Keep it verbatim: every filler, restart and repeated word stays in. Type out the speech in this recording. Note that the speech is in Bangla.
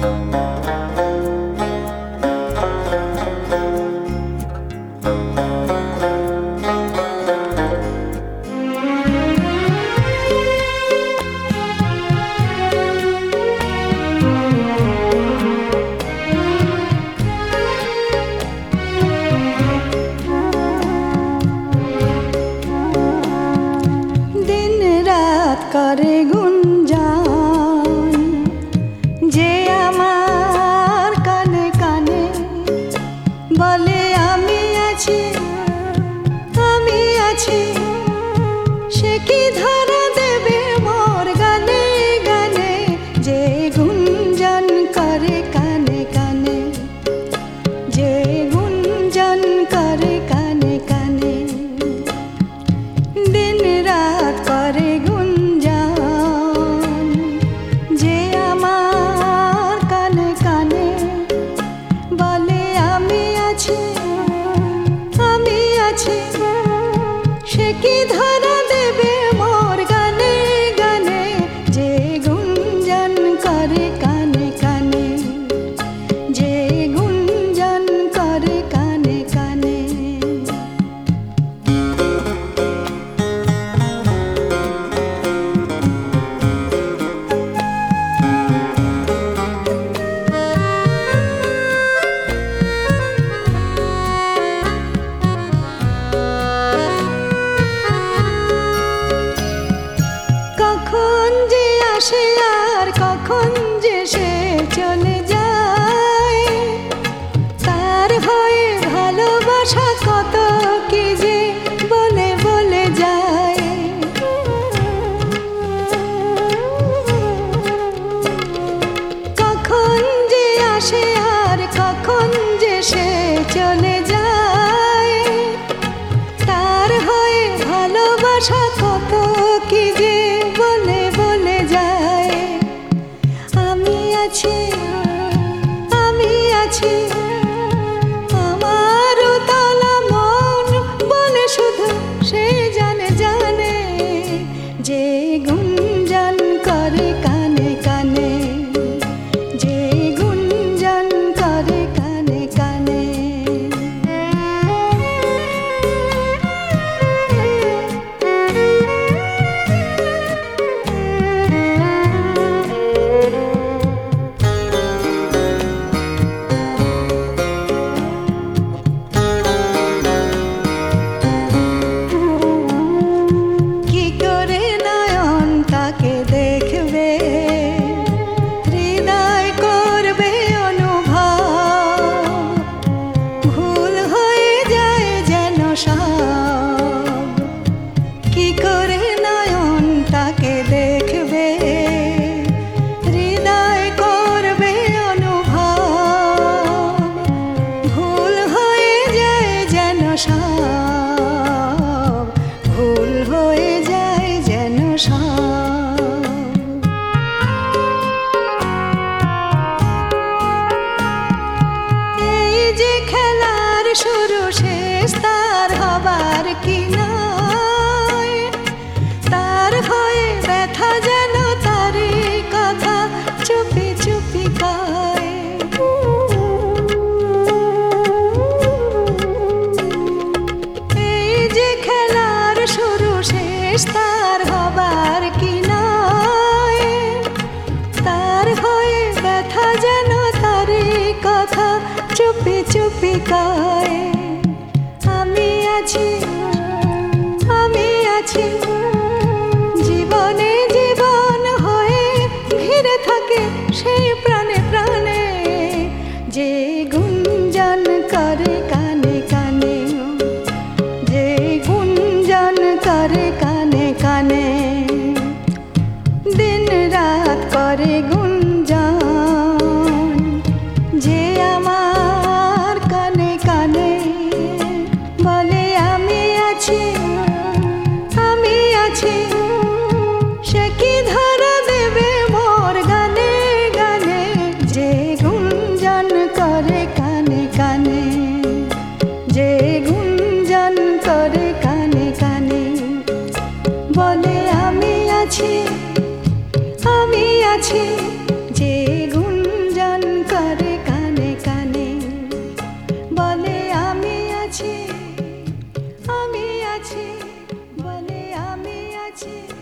করে গুঞ্জন যে আমার কানে কানে বলে আমি আছি আমি আছি, সে কি ধরা দেবে মোর গানে গানে, যে গুঞ্জন করে কানে কানে, যে গুঞ্জন করে কানে কানে, দিন রাত করে সে কি ধরা দেবে মোর গানে গানে, যে গুঞ্জন করে কানে কানে, যে গুঞ্জন করে কানে কানে। আসে আর কখন যে সে চলে যায়, তার হয়ে ভালোবাসা কত কি যে বলে বলে যায়। কখন যে আসে আর কখন যে সে চলে যায়, তার হয়ে ভালোবাসা কত কি যে বলে বলে যায়। আমি আছি আমি আছি, আমার তলা মন বলে শুধু সে জানে জানে, যে গুঞ্জন করে কানে কানে, যে গুঞ্জন করে কানে কানে। কি করে নয়ন তাকে দেখবে, হৃদয় করবে অনুভব, ভুল হয়ে যায় যেন সব, ভুল হয়ে যায় যেন সব। এই যে খেলার শুরু শেষ তার হবার কি নয়, তার হয়ে ব্যথা যেন তারই কথা চুপি চুপি কয়। এই যে খেলার শুরু শেষ তার হবার কি নয়, তার হয়ে ব্যথা যেন তারই কথা চুপি চুপি কয়। আমি আছি আমি আছি, জীবনে জীবন হয়ে ঘিরে থাকে সেই প্রাণে প্রাণে, যে গুঞ্জন করে কানে কানে, যে গুঞ্জন করে কানে কানে, দিন রাত করে গুঞ্জন, যে আমার কানে কানে বলে আমি আছি আমি আছি, সে কি ধরা দেবে মোর গানে গানে, যে গুঞ্জন করে কানে কানে, যে গুঞ্জন করে কানে কানে বলে আমি আছি আমি আছি, যে গুঞ্জন আছে